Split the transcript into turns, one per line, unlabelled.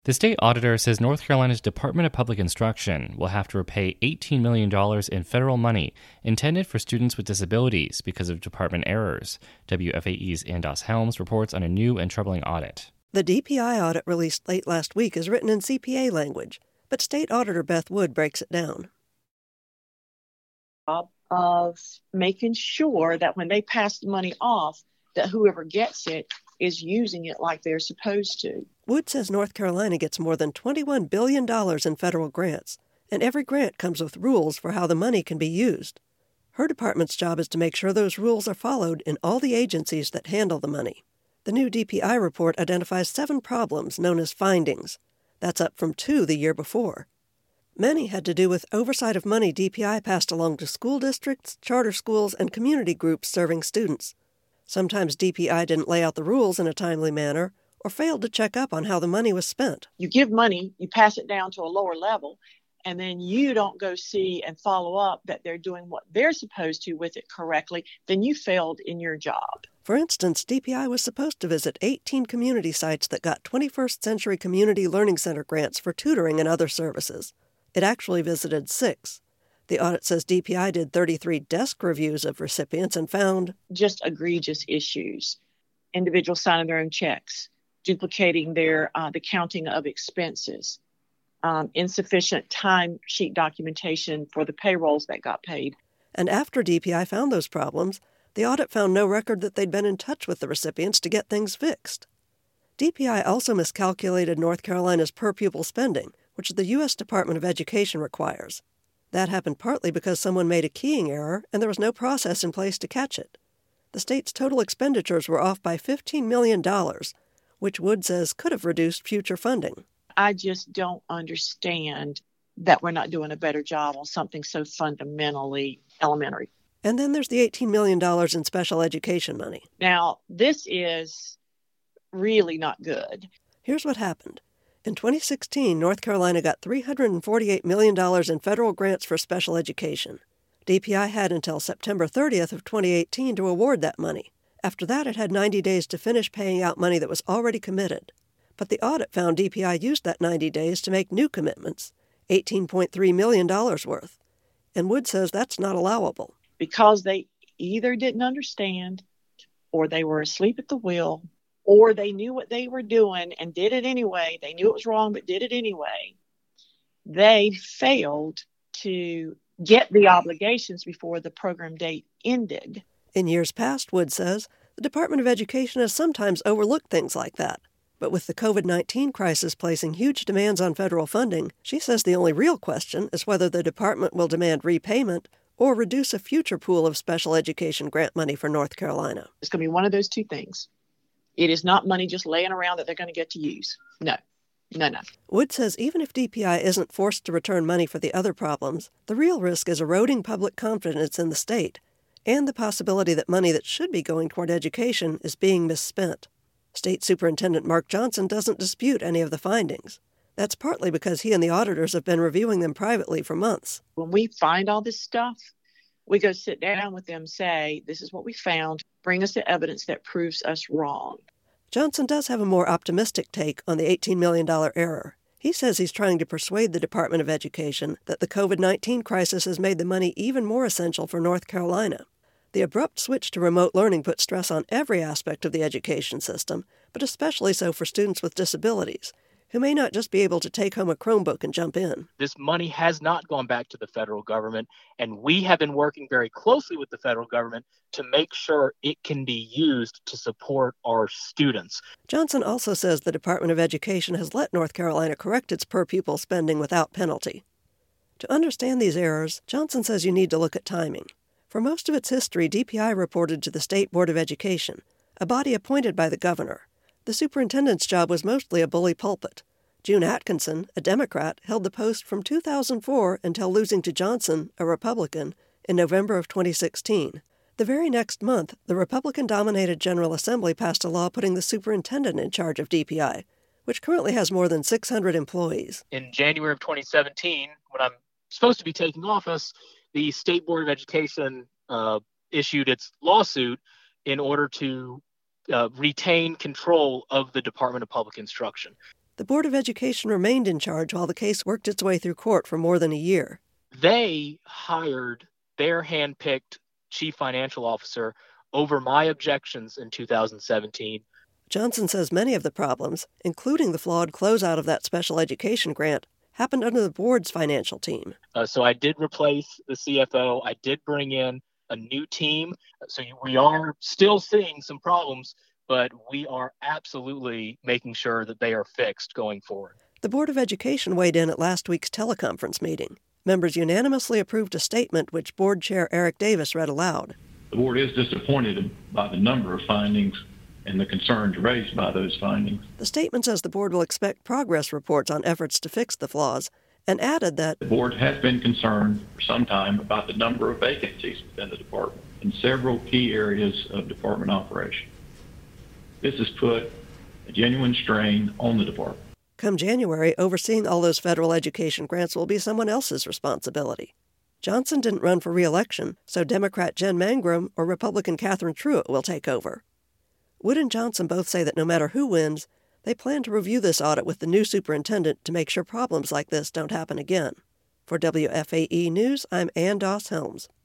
The state auditor says North Carolina's Department of Public Instruction will have to repay $18 million in federal money intended for students with disabilities because of department errors. WFAE's Andos Helms reports on a new and troubling audit.
The DPI audit released late last week is written in CPA language, but State Auditor Beth Wood breaks it down.
Of making sure that when they pass the money off, that whoever gets it is using it like they're supposed to.
Wood says North Carolina gets more than $21 billion in federal grants, and every grant comes with rules for how the money can be used. Her department's job is to make sure those rules are followed in all the agencies that handle the money. The new DPI report identifies 7 problems known as findings. That's up from 2 the year before. Many had to do with oversight of money DPI passed along to school districts, charter schools, and community groups serving students. Sometimes DPI didn't lay out the rules in a timely manner or failed to check up on how the money was spent.
You give money, you pass it down to a lower level, and then you don't go see and follow up that they're doing what they're supposed to with it correctly, then you failed in your job.
For instance, DPI was supposed to visit 18 community sites that got 21st Century Community Learning Center grants for tutoring and other services. It actually visited 6. The audit says DPI did 33 desk reviews of recipients and found
just egregious issues. Individuals signing their own checks, duplicating their the counting of expenses, insufficient timesheet documentation for the payrolls that got paid.
And after DPI found those problems, the audit found no record that they'd been in touch with the recipients to get things fixed. DPI also miscalculated North Carolina's per-pupil spending, which the U.S. Department of Education requires. That happened partly because someone made a keying error and there was no process in place to catch it. The state's total expenditures were off by $15 million, which Wood says could have reduced future funding.
I just don't understand that we're not doing a better job on something so fundamentally elementary.
And then there's the $18 million in special education money.
Now, this is really not good.
Here's what happened. In 2016, North Carolina got $348 million in federal grants for special education. DPI had until September 30th of 2018 to award that money. After that, it had 90 days to finish paying out money that was already committed. But the audit found DPI used that 90 days to make new commitments, $18.3 million worth. And Wood says that's not allowable.
Because they either didn't understand, or they were asleep at the wheel, or they knew what they were doing and did it anyway. They knew it was wrong, but did it anyway. They failed to get the obligations before the program date ended.
In years past, Wood says, the Department of Education has sometimes overlooked things like that. But with the COVID-19 crisis placing huge demands on federal funding, she says the only real question is whether the department will demand repayment or reduce a future pool of special education grant money for North Carolina.
It's going to be one of those two things. It is not money just laying around that they're going to get to use. No.
Wood says even if DPI isn't forced to return money for the other problems, the real risk is eroding public confidence in the state and the possibility that money that should be going toward education is being misspent. State Superintendent Mark Johnson doesn't dispute any of the findings. That's partly because he and the auditors have been reviewing them privately for months.
When we find all this stuff, we go sit down with them, say, this is what we found, bring us the evidence that proves us wrong.
Johnson does have a more optimistic take on the $18 million error. He says he's trying to persuade the Department of Education that the COVID-19 crisis has made the money even more essential for North Carolina. The abrupt switch to remote learning put stress on every aspect of the education system, but especially so for students with disabilities, who may not just be able to take home a Chromebook and jump in.
This money has not gone back to the federal government, and we have been working very closely with the federal government to make sure it can be used to support our students.
Johnson also says the Department of Education has let North Carolina correct its per-pupil spending without penalty. To understand these errors, Johnson says you need to look at timing. For most of its history, DPI reported to the State Board of Education, a body appointed by the governor. The superintendent's job was mostly a bully pulpit. June Atkinson, a Democrat, held the post from 2004 until losing to Johnson, a Republican, in November of 2016. The very next month, the Republican-dominated General Assembly passed a law putting the superintendent in charge of DPI, which currently has more than 600 employees.
In January of 2017, when I'm supposed to be taking office, the State Board of Education issued its lawsuit in order to retain control of the Department of Public Instruction.
The Board of Education remained in charge while the case worked its way through court for more than a year.
They hired their hand-picked chief financial officer over my objections in 2017.
Johnson says many of the problems, including the flawed closeout of that special education grant, happened under the board's financial team.
So I did replace the CFO. I did bring in a new team. So we are still seeing some problems, but we are absolutely making sure that they are fixed going forward.
The Board of Education weighed in at last week's teleconference meeting. Members unanimously approved a statement which Board Chair Eric Davis read aloud.
The board is disappointed by the number of findings and the concerns raised by those findings.
The statement says the board will expect progress reports on efforts to fix the flaws, and added that
the board has been concerned for some time about the number of vacancies within the department in several key areas of department operation. This has put a genuine strain on the department.
Come January, overseeing all those federal education grants will be someone else's responsibility. Johnson didn't run for re-election, so Democrat Jen Mangrum or Republican Catherine Truitt will take over. Wood and Johnson both say that no matter who wins, they plan to review this audit with the new superintendent to make sure problems like this don't happen again. For WFAE News, I'm Ann Doss Helms.